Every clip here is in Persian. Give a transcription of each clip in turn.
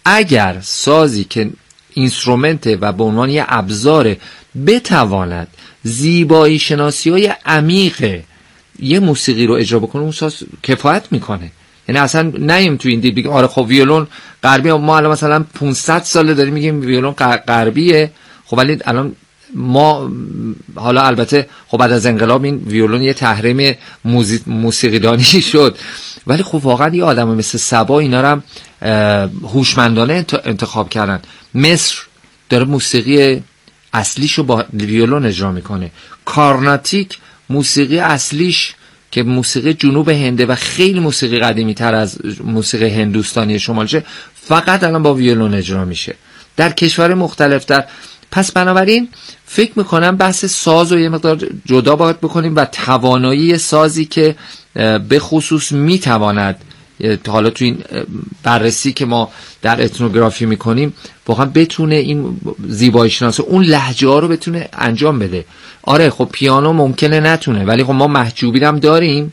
اگر سازی که اینسترومنت و به عنوان یه ابزار بتواند زیبایی شناسی های عمیق یه موسیقی رو اجرا بکنه، اون ساز کفایت میکنه. یعنی اصلا نیم تو این دید بگیم آره خب ویولون غربی، ما الان مثلا 500 ساله داریم میگیم ویولون غربیه، خب ولی الان ما حالا البته خب بعد از انقلاب این ویولون یه تحریم موسیقیدانی شد، ولی خب واقعا یه آدم مثل صبا اینا رو هم هوشمندانه انتخاب کردن. مصر داره موسیقی اصلیشو با ویولون اجرا میکنه. کارناتیک موسیقی اصلیش که موسیقی جنوب هنده و خیلی موسیقی قدیمی تر از موسیقی هندوستانی شمالشه، فقط الان با ویولون اجرا میشه در کشور مختلف. پس بنابراین فکر میکنم بحث ساز رو یه مقدار جدا باید بکنیم و توانایی سازی که به خصوص میتواند حالا تو این بررسی که ما در اتنوگرافی میکنیم واقعا بتونه این زیبایی شناسه اون لهجه ها رو بتونه انجام بده. آره خب پیانو ممکنه نتونه، ولی خب ما محجوبی هم داریم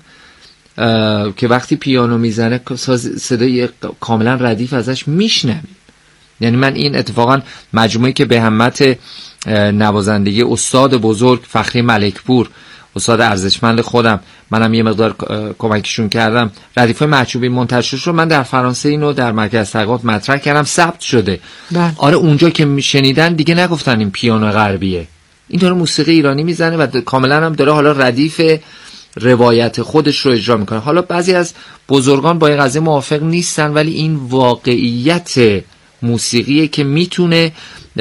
که وقتی پیانو میزنه صدای کاملا ردیف ازش میشنویم. یعنی من این اتفاقا مجموعی که به همت نوازندگی استاد بزرگ فخری ملکپور، استاد ارزشمند خودم، منم یه مقدار کمکشون کردم، ردیفای محجوبی منتشر شد، من در فرانسه اینو در مرکز تحقیقات مطرح کردم، ثبت شده. آره اونجا که میشنیدن دیگه نگفتن این پیانو غربیه، این داره موسیقی ایرانی میزنه و کاملا هم داره حالا ردیف روایت خودش رو اجرا میکنه. حالا بعضی از بزرگان با این قضیه موافق نیستن، ولی این واقعیت موسیقیه که میتونه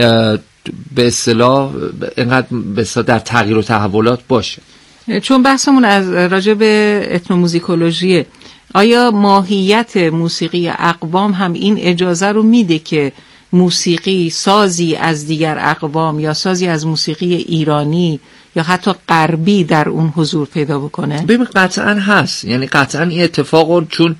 به اصطلاح اینقدر به اصطلاح در تغییر و تحولات باشه. چون بحثمون از راجع به اتنوموزیکولوژیه، آیا ماهیت موسیقی اقوام هم این اجازه رو میده که موسیقی سازی از دیگر اقوام یا سازی از موسیقی ایرانی یا حتی غربی در اون حضور پیدا بکنه؟ ببین قطعا هست، یعنی قطعا این اتفاق، چون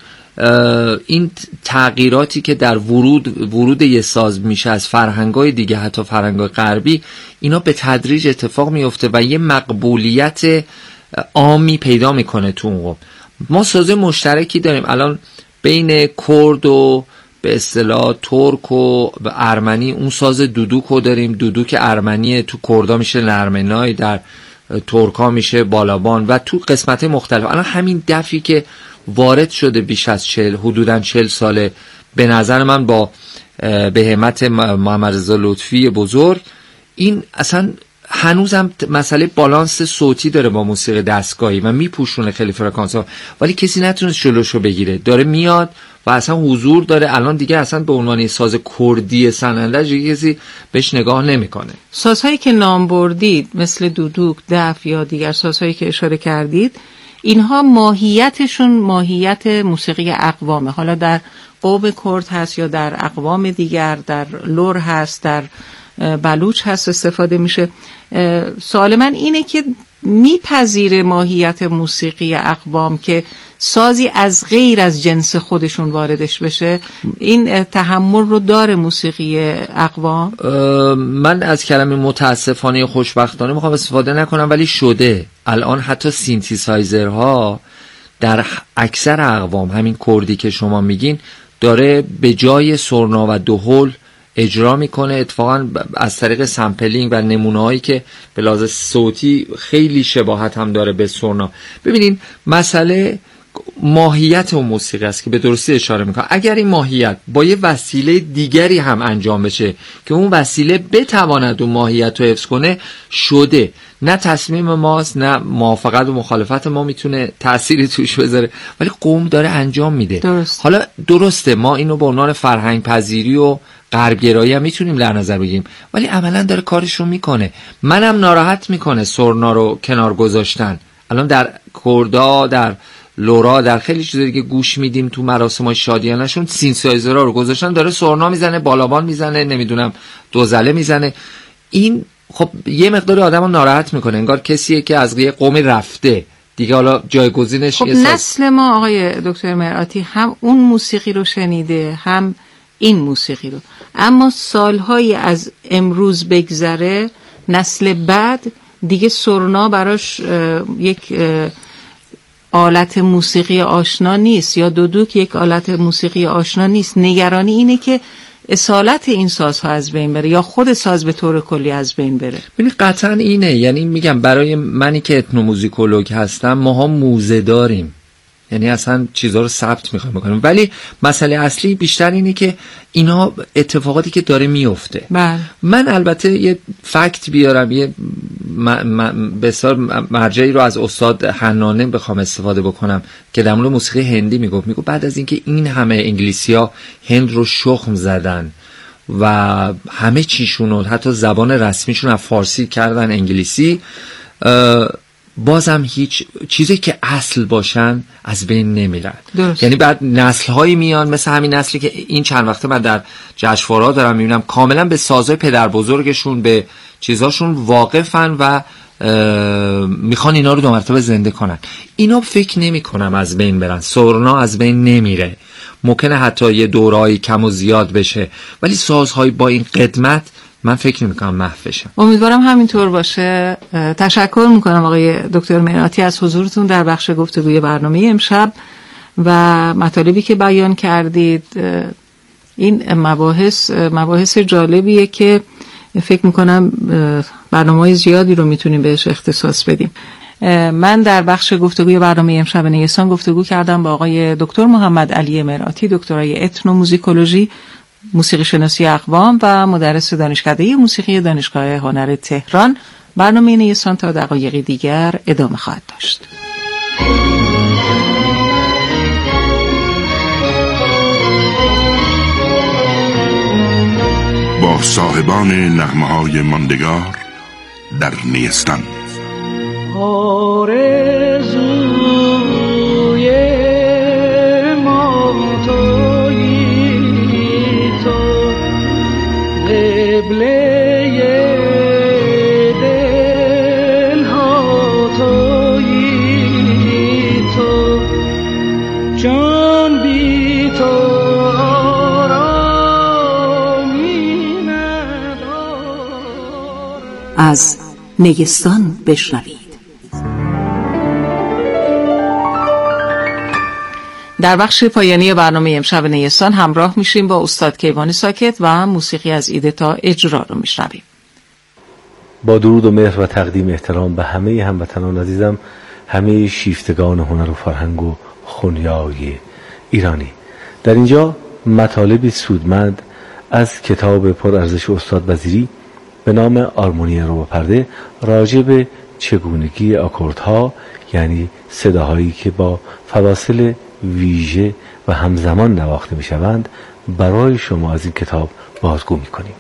این تغییراتی که در ورود یه ساز میشه از فرهنگای دیگه، حتی فرهنگای غربی، اینا به تدریج اتفاق میفته و یه مقبولیت عامی پیدا میکنه تو اون قوم. ما ساز مشترکی داریم الان بین کرد و به اصطلاح ترک و ارمنی، اون ساز دودوکو داریم. دودوک ارمنی تو کردا میشه نرمنای، در ترکا میشه بالابان و تو قسمت مختلف. الان همین دفی که وارد شده بیش از حدوداً 40 ساله، به نظر من با به همت محمد رضا لطفی بزرگ، این اصلا هنوزم مسئله بالانس صوتی داره با موسیقی دستگاهی و میپوشونه خیلی فرکانس ها، ولی کسی نتونست جلوشو بگیره، داره میاد و اصلا حضور داره. الان دیگه اصلا به عنوان ساز کردی سنندج کسی بهش نگاه نمیکنه. سازهایی که نام بردید مثل دودوک، دف یا دیگر سازهایی که اشاره کردید، اینها ماهیتشون ماهیت موسیقی اقوامه. حالا در قوم کرد هست یا در اقوام دیگر، در لور هست، در بلوچ هست استفاده میشه. سوال من اینه که میپذیره ماهیت موسیقی اقوام که سازی از غیر از جنس خودشون واردش بشه؟ این تحمل رو داره موسیقی اقوام؟ من از کلمه متاسفانه خوشبختانه میخوام استفاده نکنم، ولی شده. الان حتی سینتیسایزرها در اکثر اقوام، همین کردی که شما میگین، داره به جای سرنا و دهل اجرا میکنه. اتفاقا از طریق سامپلینگ و نمونه‌هایی که به لحاظ صوتی خیلی شباهت هم داره به سرنا. ببینین مسئله ماهیت اون موسیقی است که به درستی اشاره میکنه. اگر این ماهیت با یه وسیله دیگری هم انجام بشه که اون وسیله بتواند اون ماهیت رو حفظ کنه، شده. نه تصمیم ماست، نه موافقت و مخالفت ما میتونه تأثیری توش بذاره، ولی قوم داره انجام میده. درست. حالا درسته ما اینو به عنوان فرهنگ پذیری و غربگرایی هم میتونیم در نظر بگیریم، ولی عملا داره کارش رو میکنه. منم ناراحت میکنه سرنا رو کنار گذاشتن. الان در کردا، در لورا، در خیلی چیزا دیگه گوش میدیم تو مراسم‌های شادیانه‌شون سینتسایزرها رو گذاشتن، داره سرنا میزنه، بالابان میزنه، نمیدونم دوزله میزنه. این خب یه مقدار آدمو ناراحت میکنه، انگار کسیه که از یه قوم رفته دیگه، حالا جایگزینش خب نسل ما آقای دکتر مرآتی هم اون موسیقی رو شنیده هم این موسیقی رو، اما سالهایی از امروز بگذره نسل بعد دیگه سرنا براش یک آلت موسیقی آشنا نیست یا دودوک یک آلت موسیقی آشنا نیست. نگرانی اینه که اصالت این سازها از بین بره یا خود ساز به طور کلی از بین بره. ببین قطعا اینه، یعنی میگم برای منی که اتنوموزیکولوگ هستم ماها موزه داریم، یعنی اصلا چیزها رو ثبت میخوایم بکنیم، ولی مسئله اصلی بیشتر اینه که اینا اتفاقاتی که داره میفته. من البته یه فکت بیارم، یه بسیار مرجعی رو از استاد حنانه بخوام استفاده بکنم که در مورد موسیقی هندی میگفت بعد از اینکه این همه انگلیسی‌ها هند رو شخم زدن و همه چیشون حتی زبان رسمیشون از فارسی کردن انگلیسی، بازم هیچ چیزی که اصل باشن از بین نمیرن. یعنی بعد نسل‌هایی میان مثل همین نسلی که این چند وقته من در جشنواره‌ها دارم میبینم کاملا به سازهای پدر بزرگشون به چیزاشون واقفن و میخوان اینا رو دو مرتبه زنده کنن. اینا فکر نمی کنم از بین برن، سورنا از بین نمیره، ممکنه حتی یه دورایی کم و زیاد بشه، ولی سازهای با این قدمت من فکر نمی‌کنم محو بشم. امیدوارم همینطور باشه. تشکر میکنم آقای دکتر میراتی از حضورتون در بخش گفتگوی برنامه امشب و مطالبی که بیان کردید. این مباحث جالبیه که فکر میکنم برنامه‌های زیادی رو میتونیم بهش اختصاص بدیم. من در بخش گفتگوی برنامه امشب نیستان گفتگو کردم با آقای دکتر محمد علی میراتی، دکترای اتنوموزیکولوژی، موسیقی شناسی اقوام و مدرس دانشکده موسیقی دانشگاه هنر تهران. برنامه نیستان تا دقایقی دیگر ادامه خواهد داشت. با صاحبان نغمه‌های ماندگار در نیستان. از نیستان بشنوید. در بخش پایانی برنامه امشب نیستان همراه میشیم با استاد کیوان ساکت و موسیقی از ایده تا اجرا رو میشنویم. با درود و مهر و تقدیم احترام به همه هموطنان عزیزم، همه شیفتگان هنر و فرهنگ و خونیای ایرانی. در اینجا مطالبی سودمند از کتاب پر ارزش استاد وزیری به نام آرمونی رو به پرده راجع به چگونگی آکوردها، یعنی صداهایی که با فواصل ویژه و همزمان نواخته می شوند، برای شما از این کتاب بازگو می کنیم.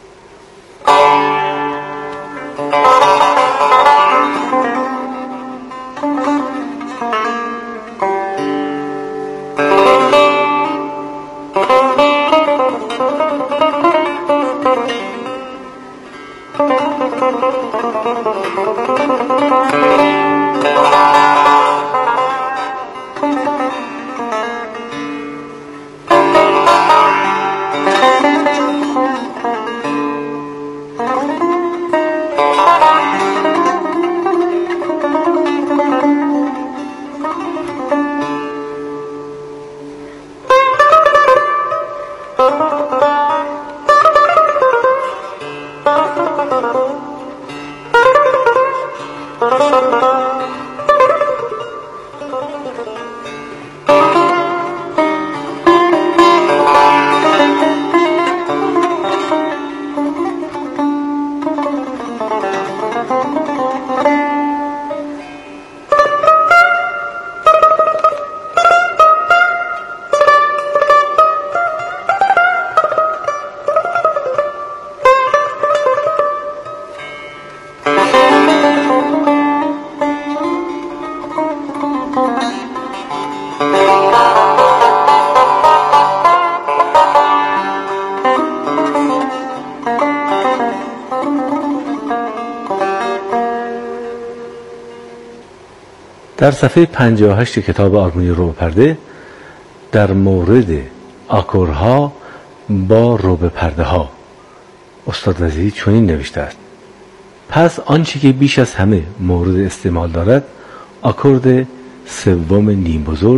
در صفحه 58 کتاب آرمونی رو به پرده در مورد آکوردها با رو به پرده ها استاد وزیری چنین نوشته است: پس آنچه که بیش از همه مورد استعمال دارد آکورد سوم نیم بزرگ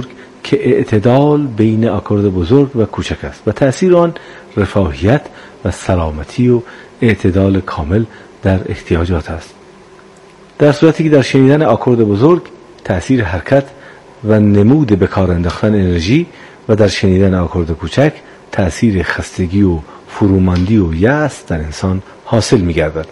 که اعتدال بین آکورد بزرگ و کوچک است و تأثیر آن رفاهیت و سلامتی و اعتدال کامل در احتیاجات است. در صورتی که در شنیدن آکورد بزرگ تأثیر حرکت و نمود به کار انداختن انرژی و در شنیدن آکورد کوچک تأثیر خستگی و فروماندی و یأس در انسان حاصل می‌گردد.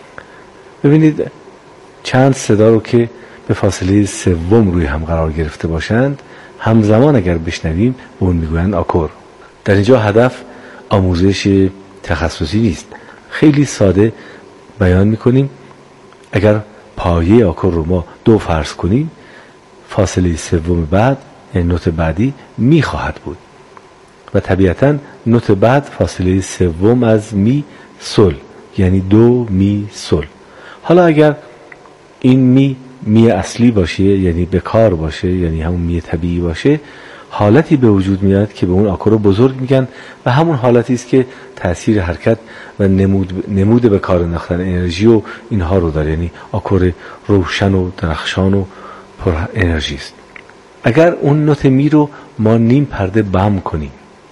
ببینید چند صدا رو که به فاصله سوم روی هم قرار گرفته باشند همزمان اگر بشنویم به اون میگویند آکورد. در اینجا هدف آموزش تخصصی نیست، خیلی ساده بیان میکنیم. اگر پایه آکورد رو ما 2 فرض کنیم، فاصله سوم بعد یعنی نوت بعدی می خواهد بود و طبیعتا نوت بعد فاصله سوم از می سل یعنی 2 می سل. حالا اگر این می اصلی باشه یعنی به کار باشه یعنی همون می طبیعی باشه، حالتی به وجود میاد که به اون آکورد بزرگ میگن و همون حالتی است که تأثیر حرکت و نمود به کار انداختن انرژی و اینها رو داره، یعنی آکورد روشن و درخشان و پر انرژی است. اگر اون نوت می رو ما نیم پرده بم کنیم،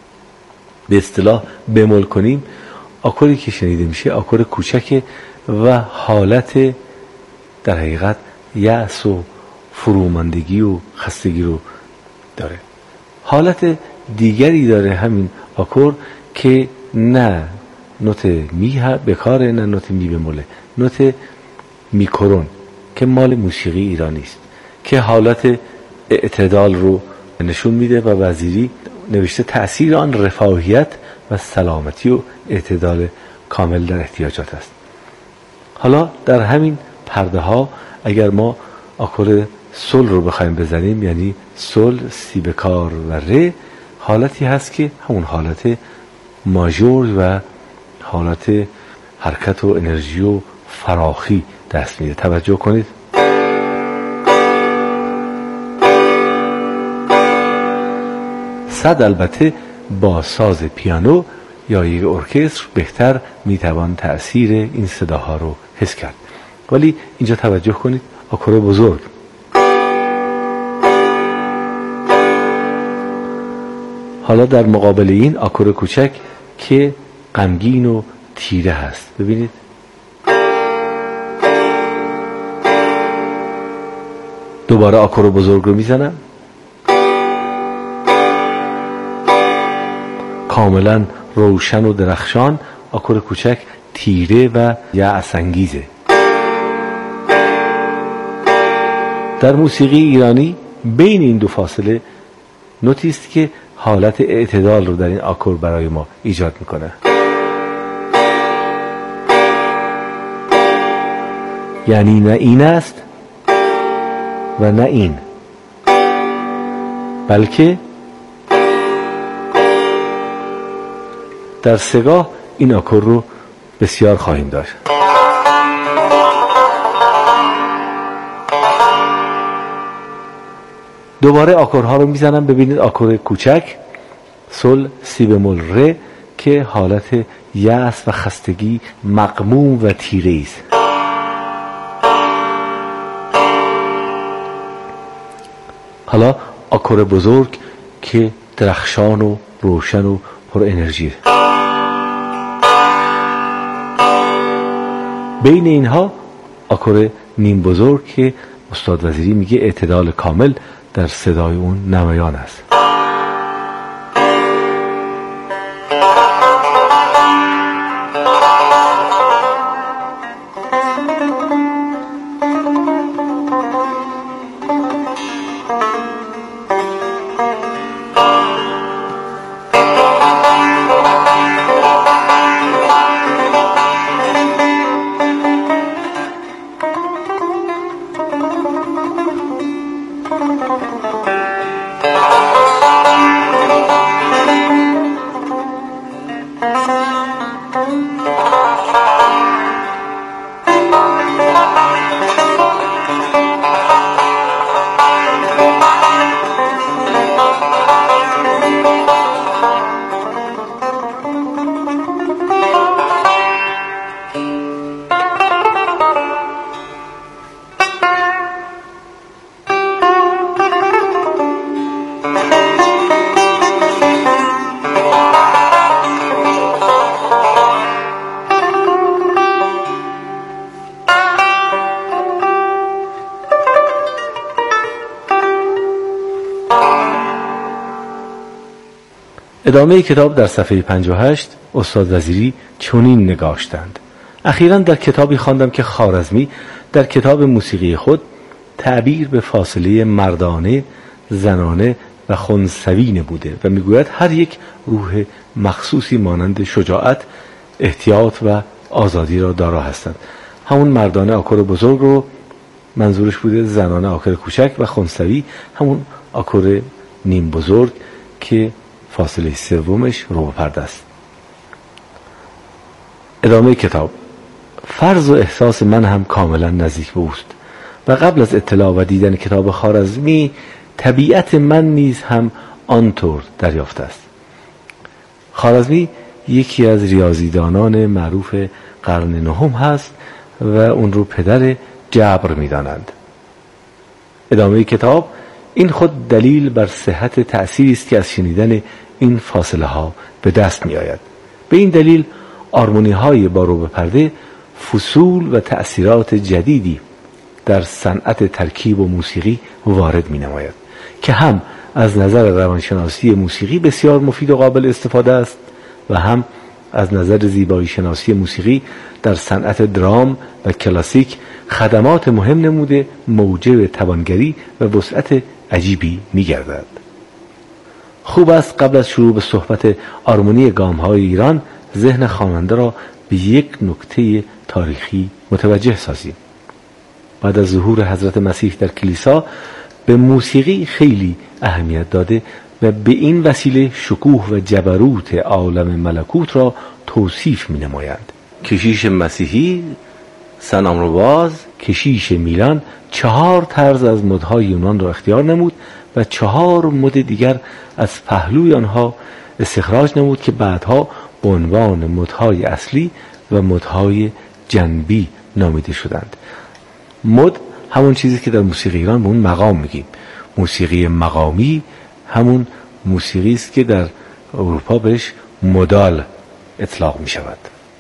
به اصطلاح بمول کنیم، آکوردی که شنیده میشه آکورد کوچکه و حالت در حقیقت یأس و فروماندگی و خستگی رو داره. حالت دیگری داره همین آکورد که نه نوت می به کاره نه نوت می بموله، نوت میکرون که مال موسیقی ایرانی است که حالت اعتدال رو نشون میده و وزیری نوشته تأثیر آن رفاهیت و سلامتی و اعتدال کامل در احتیاجات است. حالا در همین پرده ها اگر ما آکورد سل رو بخوایم بزنیم یعنی سل، سی بکار و ره، حالتی هست که همون حالت ماژور و حالت حرکت و انرژی و فراخی دست میده. توجه کنید. صد البته با ساز پیانو یا یک ارکستر بهتر میتوان تأثیر این صداها رو حس کرد، ولی اینجا توجه کنید آکورد بزرگ حالا در مقابل این آکورد کوچک که غمگین و تیره هست. ببینید دوباره آکورد بزرگ رو میزنم، کاملا روشن و درخشان. آکورد کوچک تیره و یأس انگیزه. در موسیقی ایرانی بین این 2 فاصله نوتی است که حالت اعتدال رو در این آکورد برای ما ایجاد میکنه. یعنی نه این است و نه این، بلکه در سگاه این آکورد رو بسیار خواهیم داشت. دوباره آکوردها رو میزنم. ببینید آکورد کوچک سل، سی بمول، ره که حالت یأس و خستگی مغموم و تیره است. حالا آکورد بزرگ که درخشان و روشن و پر انرژی. بین اینها آکورد نیم بزرگ که استاد وزیری میگه اعتدال کامل در صدای اون نمایان است. ادامه کتاب در صفحه 58 استاد وزیری چنین نگاشتند: اخیراً در کتابی خواندم که خوارزمی در کتاب موسیقی خود تعبیر به فاصله مردانه، زنانه و خنثوی نموده و میگوید هر یک روح مخصوصی مانند شجاعت، احتیاط و آزادی را دارا هستند. همون مردانه آکور بزرگ رو منظورش بوده، زنانه آکور کوچک و خنثوی همون آکور نیم بزرگ که فاصله سومش ربع پرده است. ادامه کتاب: فرض و احساس من هم کاملا نزدیک به اوست و قبل از اطلاع و دیدن کتاب خوارزمی طبیعت من نیز هم آنطور دریافته است. خوارزمی یکی از ریاضیدانان معروف قرن نهم هست و اون رو پدر جبر می دانند. ادامه کتاب: این خود دلیل بر صحت تأثیری است که از شنیدن این فاصله ها به دست می آید. به این دلیل آرمونی های با رو به پرده فصول و تأثیرات جدیدی در صنعت ترکیب و موسیقی وارد می نماید که هم از نظر روانشناسی موسیقی بسیار مفید و قابل استفاده است و هم از نظر زیبایی شناسی موسیقی در صنعت درام و کلاسیک خدمات مهم نموده، موجب توانگری و وسعت عجیبی می گردد. خوب است قبل از شروع به صحبت آرمونی گام‌های ایران ذهن خواننده را به یک نکته تاریخی متوجه سازیم. بعد از ظهور حضرت مسیح در کلیسا به موسیقی خیلی اهمیت داده و به این وسیله شکوه و جبروت عالم ملکوت را توصیف می نمایند. کشیش مسیحی سن آمروواز، کشیش میلان، 4 طرز از مدهای یونان را اختیار نمود و 4 مد دیگر از پهلوی آنها استخراج نمود که بعدها به عنوان مدهای اصلی و مدهای جنبی نامیده شدند. مد همون چیزی که در موسیقی ایران به اون مقام میگیم. موسیقی مقامی همون موسیقی است که در اروپا بهش مودال اطلاق می شود.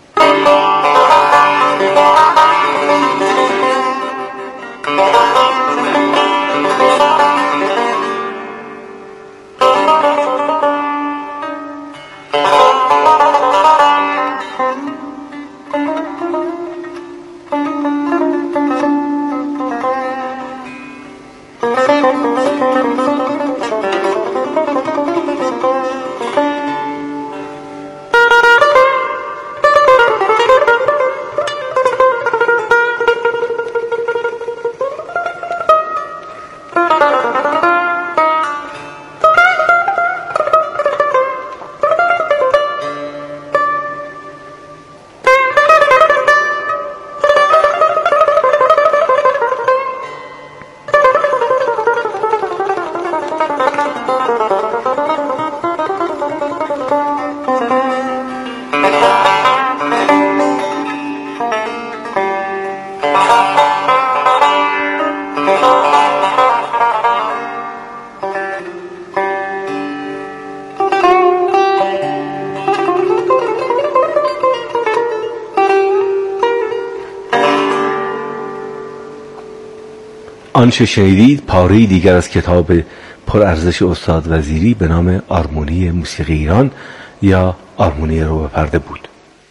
آنچه شنیدید پاره دیگر از کتاب پرارزش استاد وزیری به نام آرمونی موسیقی ایران یا آرمونی رو به پرده بود.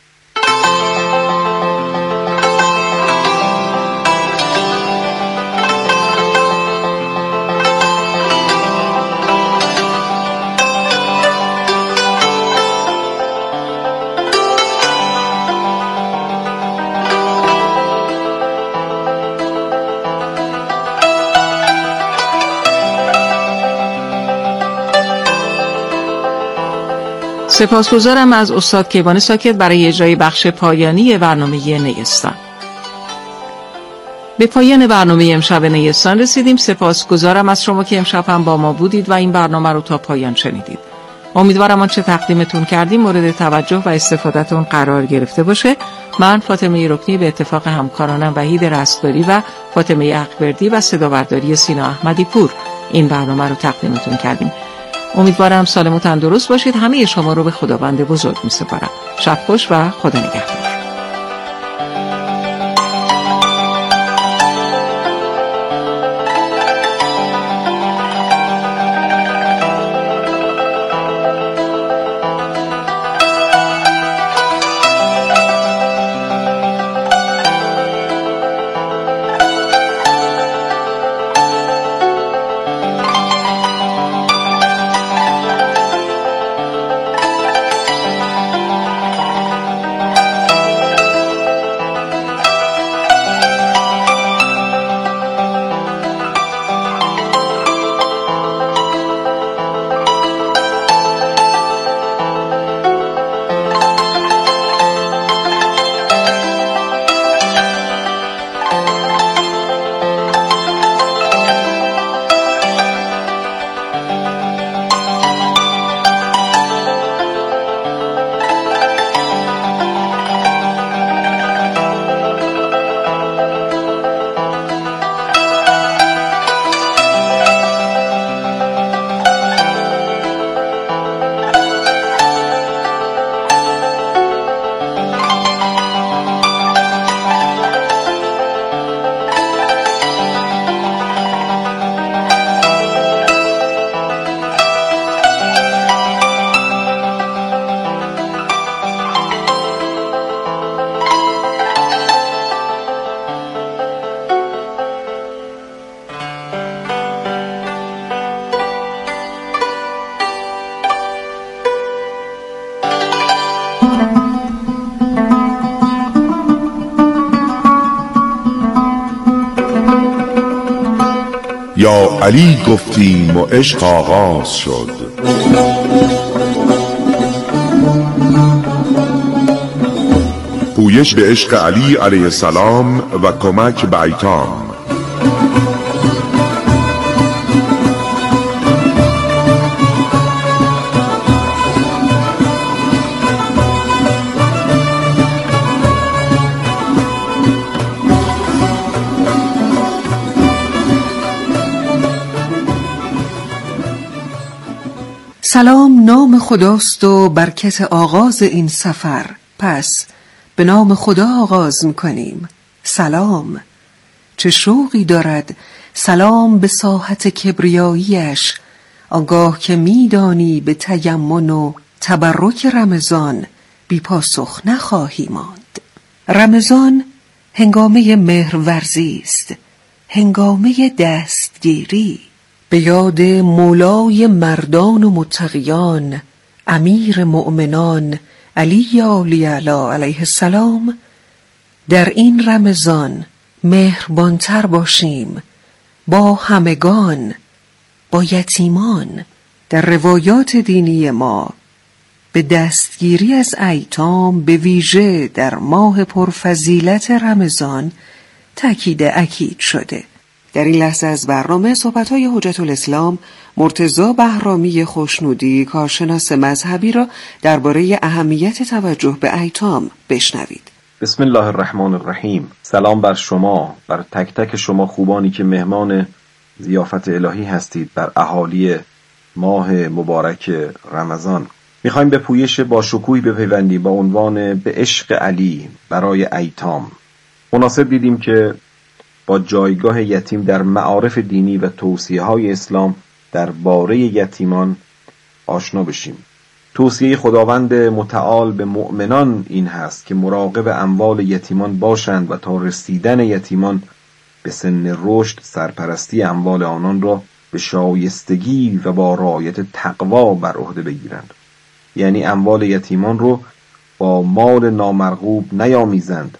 سپاسگزارم از استاد کیوان ساکت برای اجرای بخش پایانی برنامه نیستان. به پایان برنامه امشب نیستان رسیدیم. سپاسگزارم از شما که امشب هم با ما بودید و این برنامه رو تا پایان شنیدید. امیدوارم آنچه تقدیمتون کردیم مورد توجه و استفادهتون قرار گرفته باشه. من فاطمه رکنی به اتفاق همکارانم وحید رستگاری و فاطمه اکبردی و صدابرداری سینا احمدی پور این برنامه رو تقدیمتون کردیم. امیدوارم سالم و تندرست باشید. همه شما رو به خداوند بزرگ می‌سپارم. شب خوش و خدا نگهدار. یا علی گفتیم و عشق آغاز شد. پویش به عشق علی علیه السلام و کمک به ایتام. سلام نام خداست و برکت آغاز این سفر، پس به نام خدا آغاز میکنیم. سلام، چه شوقی دارد سلام به ساحت کبریاییش، آنگاه که میدانی به تیمن و تبرک رمضان بی پاسخ نخواهی ماند. رمضان هنگامه مهرورزی است، هنگامه دستگیری به یاد مولای مردان و متقیان، امیر مؤمنان علی علی علیه السلام. در این رمضان مهربانتر باشیم با همگان، با یتیمان. در روایات دینی ما به دستگیری از ایتام به ویژه در ماه پرفضیلت رمضان تاکید اکید شده. در این لحظه از برنامه صحبت‌های حجت الاسلام مرتضی بهرامی خوشنودی، کارشناس مذهبی را درباره اهمیت توجه به ایتام بشنوید. بسم الله الرحمن الرحیم. سلام بر شما، بر تک تک شما خوبانی که مهمان ضیافت الهی هستید بر اهالی ماه مبارک رمضان. میخوایم به پویش با شکوهی بپیوندیم با عنوان به عشق علی برای ایتام. مناسب دیدیم که با جایگاه یتیم در معارف دینی و توصیه‌های اسلام درباره یتیمان آشنا بشیم. توصیه خداوند متعال به مؤمنان این هست که مراقب اموال یتیمان باشند و تا رسیدن یتیمان به سن رشد سرپرستی اموال آنان را به شایستگی و با رعایت تقوا بر عهده بگیرند. یعنی اموال یتیمان رو با مال نامرغوب نیامیزند،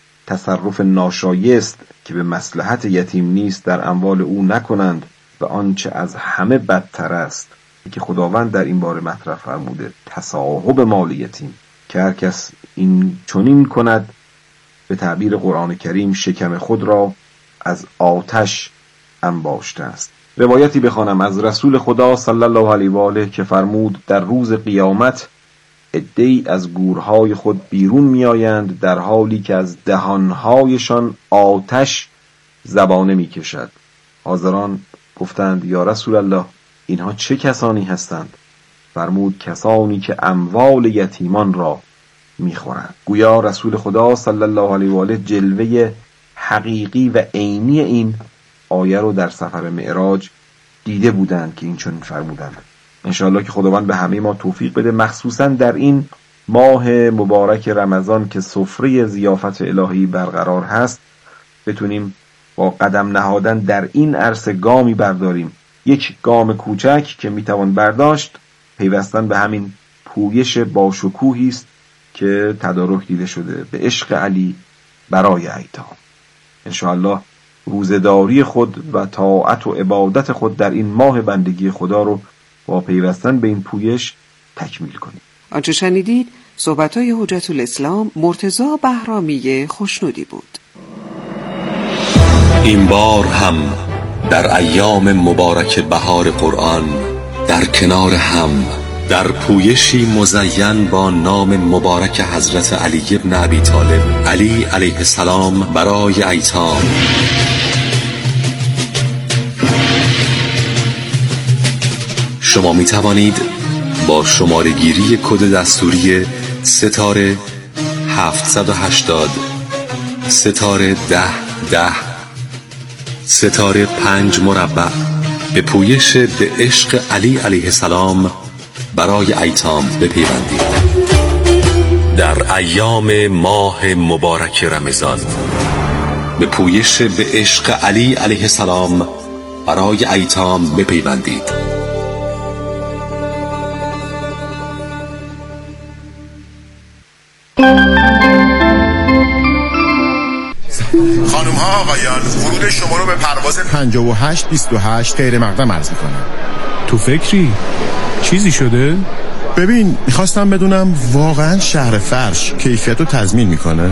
تصرف ناشایست که به مصلحت یتیم نیست در اموال او نکنند و آنچه از همه بدتر است که خداوند در این باره مطرح فرموده، تصاحب مال یتیم، که هر کس این چنین کند به تعبیر قرآن کریم شکم خود را از آتش انباشته است. روایتی بخوانم از رسول خدا صلی الله علیه و آله که فرمود در روز قیامت عده‌ای از گورهای خود بیرون میآیند در حالی که از دهانهایشان آتش زبانه میکشد. حاضران گفتند یا رسول الله اینها چه کسانی هستند؟ فرمود کسانی که اموال یتیمان را میخورند. گویا رسول خدا صلی الله علیه و آله جلوه حقیقی و عینی این آیه رو در سفر معراج دیده بودند که این چنین فرمودند. انشاءالله که خداوند به همه ما توفیق بده، مخصوصا در این ماه مبارک رمضان که سفره ضیافت الهی برقرار هست، بتونیم با قدم نهادن در این عرصه گامی برداریم، یک گام کوچک که میتوان برداشت، پیوستن به همین پویش با شکوهی است که تدارک دیده شده به عشق علی برای ایتام. انشاءالله روزداری خود و طاعت و عبادت خود در این ماه بندگی خدا رو با پیوستن به این پویش تکمیل کنیم. آنچه شنیدید صحبت‌های حجت الاسلام مرتضی بهرامی خوشنودی بود. این بار هم در ایام مبارک بهار قرآن در کنار هم در پویشی مزین با نام مبارک حضرت علی ابن ابی طالب علی علیه السلام برای ایتام، شما می توانید با شماره گیری کد دستوری ستاره 780 ستاره 1010 ستاره 5 مربع به پویش به عشق علی علیه السلام برای ایتام بپیوندید. در ایام ماه مبارک رمضان به پویش به عشق علی علیه السلام برای ایتام بپیوندید. خانم ها آقایان، ورود شما رو به پرواز 5828 غیر مقدم عرض میکنم. تو فکری؟ چیزی شده؟ ببین، میخواستم بدونم واقعا شهر فرش کیفیت رو تضمین میکنه؟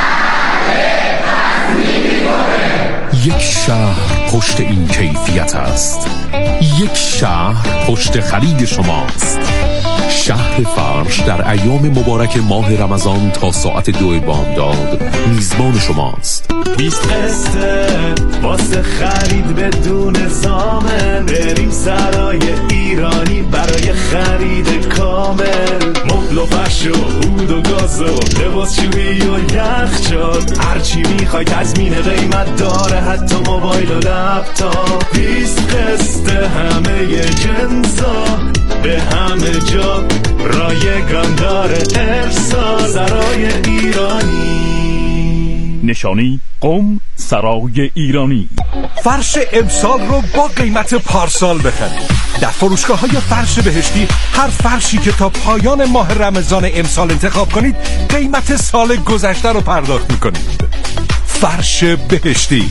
یک شهر پشت این کیفیت است. یک شهر پشت خرید شماست. شهر فرش در ایام مبارک ماه رمضان تا ساعت 2 بامداد میزبان شماست. 20 قسطه واسه خرید بدون زامن، بریم سرای ایرانی برای خرید کامل. مبل و فرش و عود و گاز و لباس شویی و یخچال، هرچی میخوای تضمین قیمت داره، حتی موبایل و لپتاپ. 20 قسطه همه جنسا به همه جا رایگان داره ارسال. سرای ایرانی، نشانی قم سرای ایرانی. فرش امسال رو با قیمت پارسال بخرید. در فروشگاه‌های فرش بهشتی هر فرشی که تا پایان ماه رمضان امسال انتخاب کنید قیمت سال گذشته رو پرداخت می‌کنید. فرش بهشتی.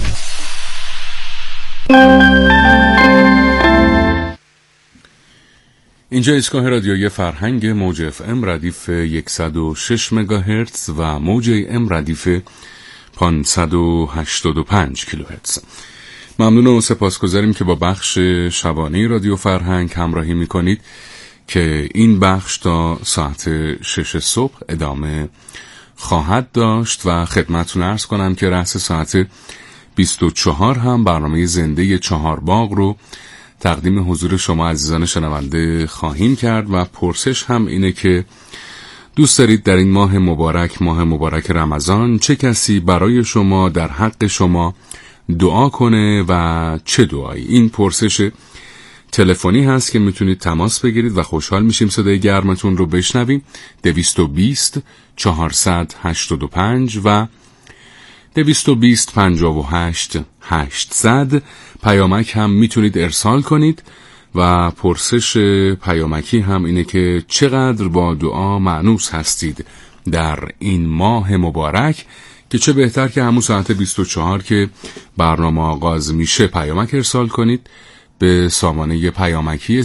اینجا ایستگاه رادیویی فرهنگ موج اف ام ردیف 106 مگاهرتز و موج ام ردیف 585 کیلوهرتز. ممنون و سپاسگزاریم که با بخش شبانه رادیو فرهنگ همراهی میکنید که این بخش تا ساعت 6 صبح ادامه خواهد داشت و خدمتتون عرض کنم که رأس ساعت 24 هم برنامه زنده چهارباغ رو تقدیم حضور شما عزیزان شنونده خواهیم کرد و پرسش هم اینه که دوست دارید در این ماه مبارک رمضان چه کسی برای شما در حق شما دعا کنه و چه دعایی؟ این پرسش تلفنی هست که میتونید تماس بگیرید و خوشحال میشیم صدای گرمتون رو بشنویم. 220 485 و 220 58 800. پیامک هم میتونید ارسال کنید و پرسش پیامکی هم اینه که چقدر با دعا مانوس هستید در این ماه مبارک، که چه بهتر که همون ساعت 24 که برنامه آغاز میشه پیامک ارسال کنید به سامانه پیامکی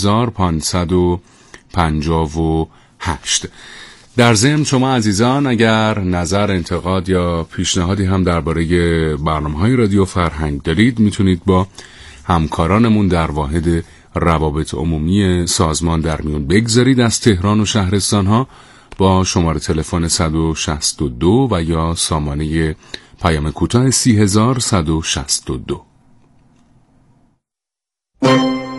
30558. در ضمن شما عزیزان اگر نظر، انتقاد یا پیشنهادی هم درباره برنامه‌های رادیو فرهنگ دارید میتونید با همکارانمون در واحد روابط عمومی سازمان در میون بگذارید از تهران و شهرستان‌ها با شماره تلفن 162 و یا سامانه پیام کوتاه 30162.